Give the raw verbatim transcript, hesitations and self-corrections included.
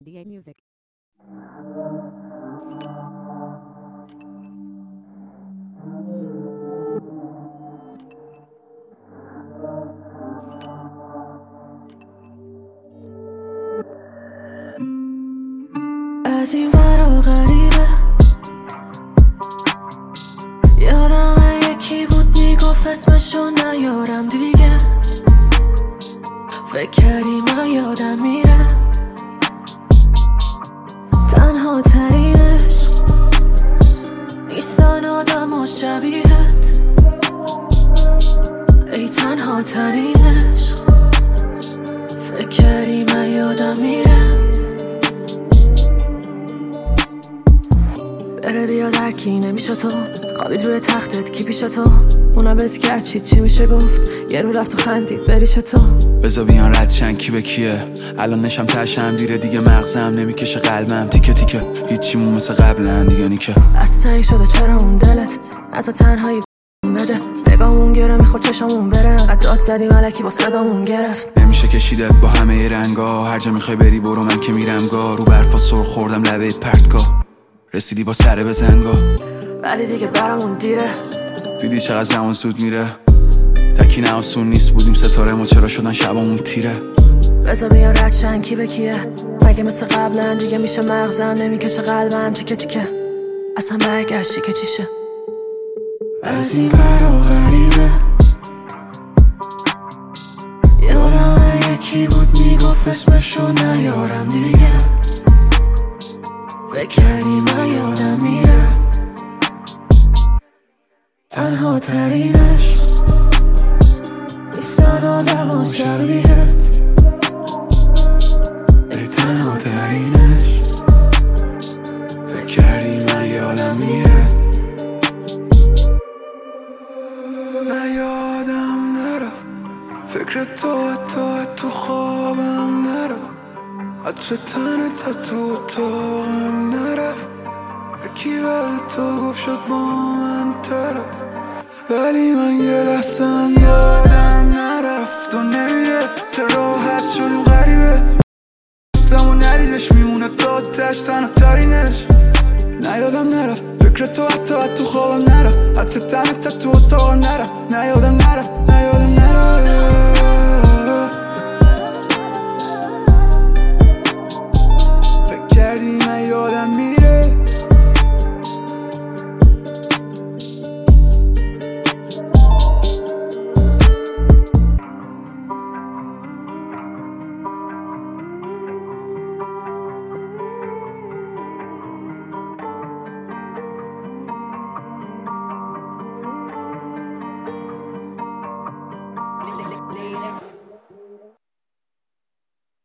دی ای Music. از این ورا غریبه یادم یکی بود میگفت اسمشو نیارم دیگه، فکر کردی من یادم میره. تنها ترینش نیستن آدم و شبیهت، ای تنها ترینش فکر کردی من یادم میره. بره بیاد هرکی نمیشه تو، خوابید روی تختت کی پیش تو، اونا بهت کرد چی چی میشه گفت، یه رو رفت و خندید بریش تو. بذار بیان ردشن کی به کیه، الان نشم تشم دیره دیگه مغزم نمیکشه قلبم تیکه تیکه، هیچیمون مثل قبلن دیگه نیکه. از سعی شده چرا اون دلت از تنهایی بده، نگامون گره میخورد چشامون بره، انقدر داد زدی ملکی با صدامون گرفت. نمیشه کشیدت با همه رنگا، هر جا میخوای بری برو من که میرم گا، رو برفا سر خوردم لبه پرتگاه، رسیدی با سر بزنگا ولی دیگه برامون دیره. دیدی چقدر زمان زود میره، تکی نه آسون نیست بودیم ستاره ما چرا شدن شبامون تیره. بذار بیان ردشن کی به کیه، مگه مثل قبلن دیگه میشه مغزم نمیکشه قلبم تیکه تیکه، اصلا برگشتی که چیشه. از این ورا غریبه یادم یکی بود میگفت اسمشو نیارم دیگه، فکر کردی من یادم میره. تنها ترینش نیستن آدم و شبیهت، ای تنها ترینش فکر کردی من یادم میره. نه یادم نرفت فکر تو تو تو خوابم نرفت، عطر تنت تو اتاقم نرفت، هرکی بعد تو گفت شد با من طرف، ولی من یه لحظم یادم نرفت و نمیره چه راحت شدیم غریبه، زمان ندیدش میمونه تا تش تنها ترینش. نه یادم نرفت فکر تو حتی حتی خوابم نرفت، حتی تنت تو اتاقم نرفت، نه یادم نرفت نه یادم نرفت.